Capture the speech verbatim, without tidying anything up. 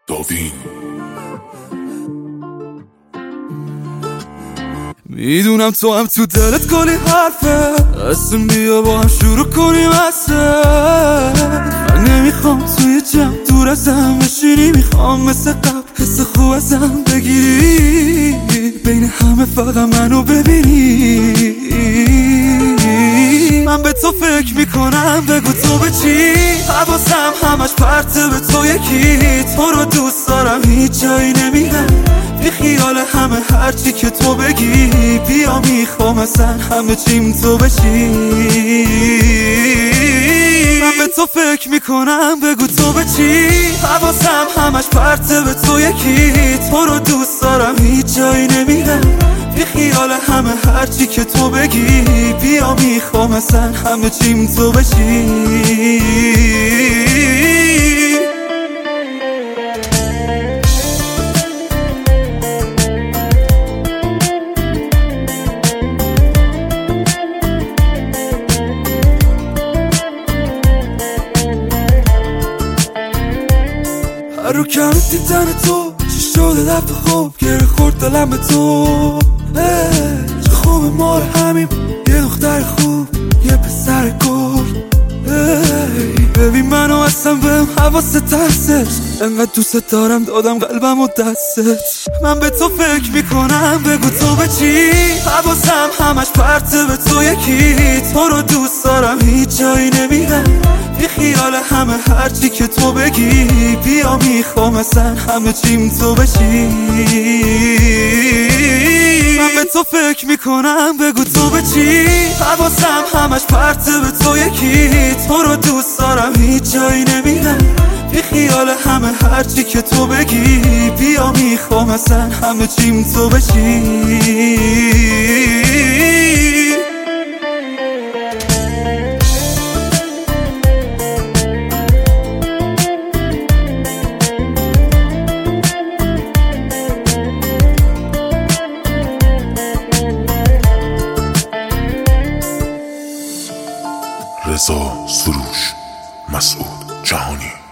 داوین میدونم تو هم تو دلت کلی حرفه، اصلا بیا با هم شروع کنیم اصلا. من نمیخوام توی جمع دور ازم بشینی، میخوام مثل قبل حس خوب ازم بگیری، بین همه فقط منو ببینی. من به تو فکر میکنم، بگو تو به چی؟ حواسم همش پرته به تو یکی. تو رو دوست دارم هیچ جایی نمیرم، بی خیال همه هرچی که تو بگی. بیا میخوام اصلا همه چیم تو بشی. من به تو فکر میکنم، بگو تو به چی؟ حواسم همش پرته به تو یکی. تو رو دوست دارم هیچ جایی نمیرم، بی خیال همه هرچی که تو بگی. بیا میخوام اصلا همه چیم تو بشی. رو کمت دیدن تو چی شده دفت خوب گره خورد دلم به تو. چه خوب ما رو همیم، یه دختر خوب یه پسر گل. ببین منو اصلا بهم حواست هستش، انقدر دوست دارم دادم قلبم و دستت. من به تو فکر میکنم، بگو تو به چی؟ حواسم همش پرته به تو یکی. تو رو دوست دارم هیچ جایی نمیرم، بی خیال همه هرچی که تو بگی. بیا میخوام اصلا همه چیم تو بشی. من به تو فکر میکنم، بگو تو به چی؟ حواسم همش پرته به تو یکی. تو رو دوست دارم هیچ جایی نمیرم، بی خیال همه هرچی که تو بگی. بیا میخوام اصلا همه چیم تو بشی. رضا سروش، مسعود جهانی.